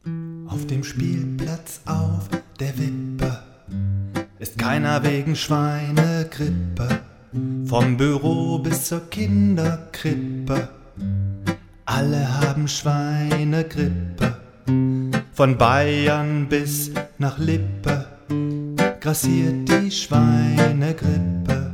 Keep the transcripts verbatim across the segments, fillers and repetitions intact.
Auf dem Spielplatz auf der Wippe ist keiner wegen Schweinegrippe. Vom Büro bis zur Kinderkrippe, alle haben Schweinegrippe. Von Bayern bis nach Lippe grassiert die Schweinegrippe.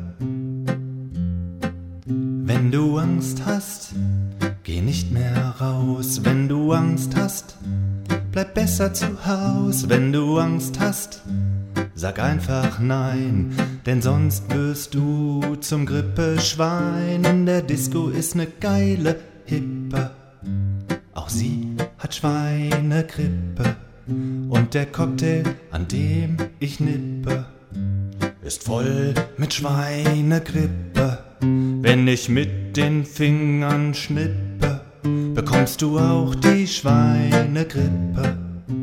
Wenn du Angst hast, geh nicht mehr raus. Wenn du Angst hast, bleib besser zu Haus. Wenn du Angst hast, sag einfach nein, denn sonst wirst du zum Grippeschwein. In der Disco ist ne geile Hippe, auch sie hat Schweinegrippe. Und der Cocktail, an dem ich nippe, ist voll mit Schweinegrippe. Wenn ich mit den Fingern schnippe, bekommst du auch die Schweinegrippe.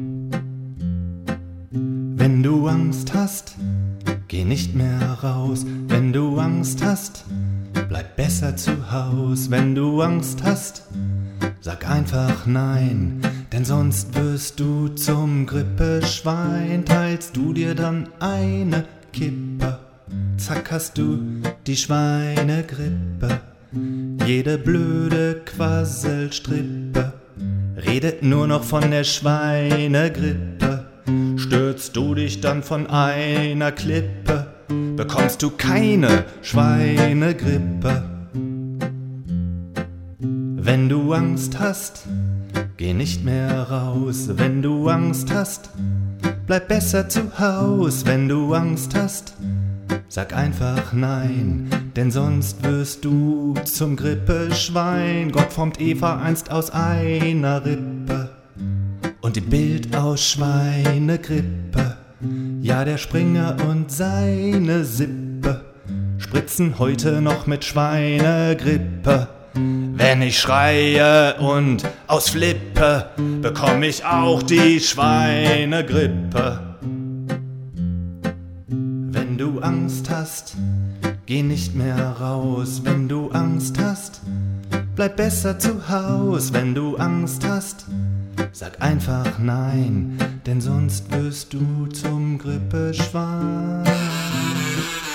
Wenn du Angst hast, geh nicht mehr raus. Wenn du Angst hast, bleib besser zu Haus. Wenn du Angst hast, sag einfach nein, denn sonst wirst du zum Grippeschwein. Teilst du dir dann eine Kippe, zack hast du die Schweinegrippe. Jede blöde Quasselstrippe redet nur noch von der Schweinegrippe. Stürzt du dich dann von einer Klippe, bekommst du keine Schweinegrippe. Wenn du Angst hast, geh nicht mehr raus. Wenn du Angst hast, bleib besser zu Haus. Wenn du Angst hast, sag einfach nein, denn sonst wirst du zum Grippeschwein. Gott formt Eva einst aus einer Rippe und die Bild aus Schweinegrippe. Ja, der Springer und seine Sippe spritzen heute noch mit Schweinegrippe. Wenn ich schreie und ausflippe, bekomm ich auch die Schweinegrippe. Wenn du Angst hast, geh nicht mehr raus. Wenn du Angst hast, bleib besser zu Haus. Wenn du Angst hast, sag einfach nein, denn sonst wirst du zum Grippeschwein.